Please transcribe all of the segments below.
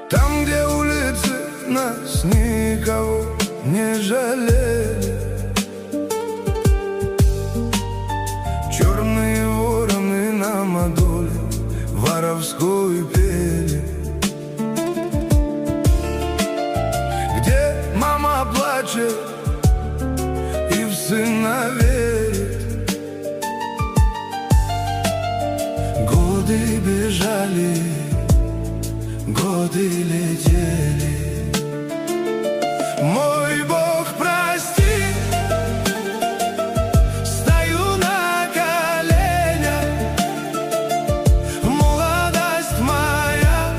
Там, где улицы нас никого не жалели, черные вороны нам о доле воровской пели. Где мама плачет и в сына верит. Годы бежали, годы летели. Мой Бог, прости, стою на коленях. Молодость моя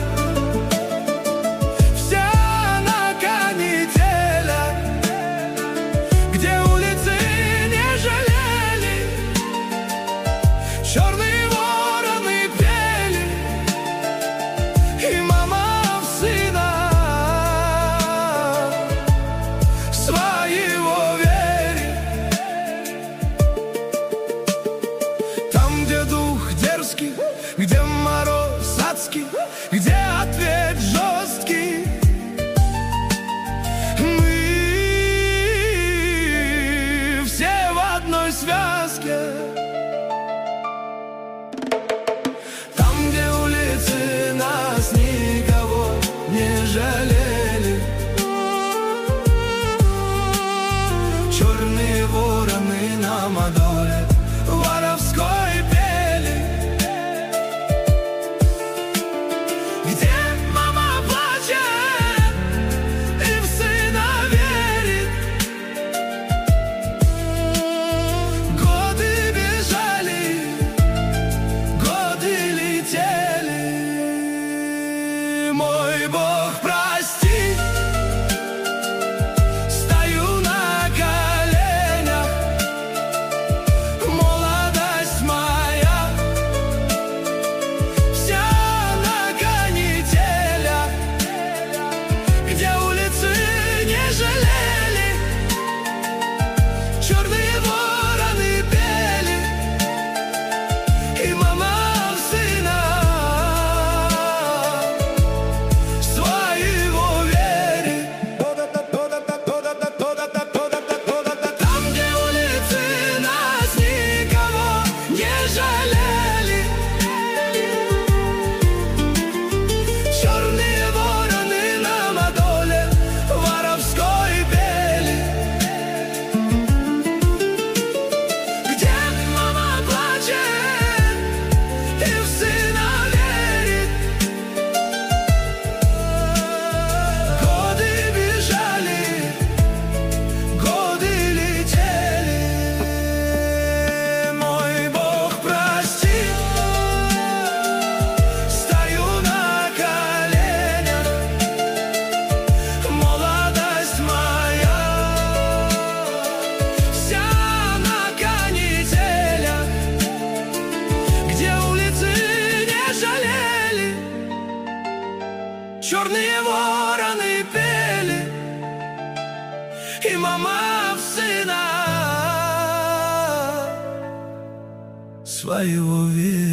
вся на канителях, где улицы не жалели, черные вороны пели, и мама в сына своего верит. Там, где дух дерзкий, где мороз адский, где ответ жесткий, мы все в одной связке. Там, где улицы нас никого не жалели, черные вороны нам о доле воровской пели. Где мама плачет и в сына верит. Годы бежали, годы летели. Мой Бог, прости, стою на коленях. Молодость моя вся на канителях, где улицы не жалели, черные вороны пели, и мама в сына своего верит. Там, где улицы нас никого не жалели, черные вороны нам о доле воровской пели. Где мама плачет и в сына верит. Годы бежали, годы летели. Мой Бог, прости, стою на коленях. Молодость моя вся на канителях, где улицы не жалели, черные вороны пели, и мама в сына своего верит.